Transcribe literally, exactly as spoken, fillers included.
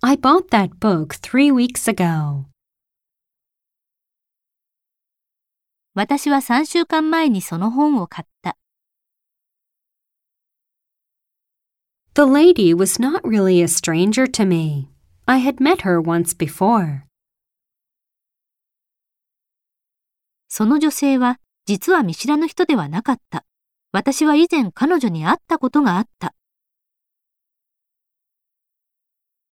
I bought that book three weeks ago. 私はさんしゅうかんまえにその本を買った。 The lady was not really a stranger to me. I had met her once before. その女性は実は見知らぬ人ではなかった。私は以前彼女に会ったことがあった。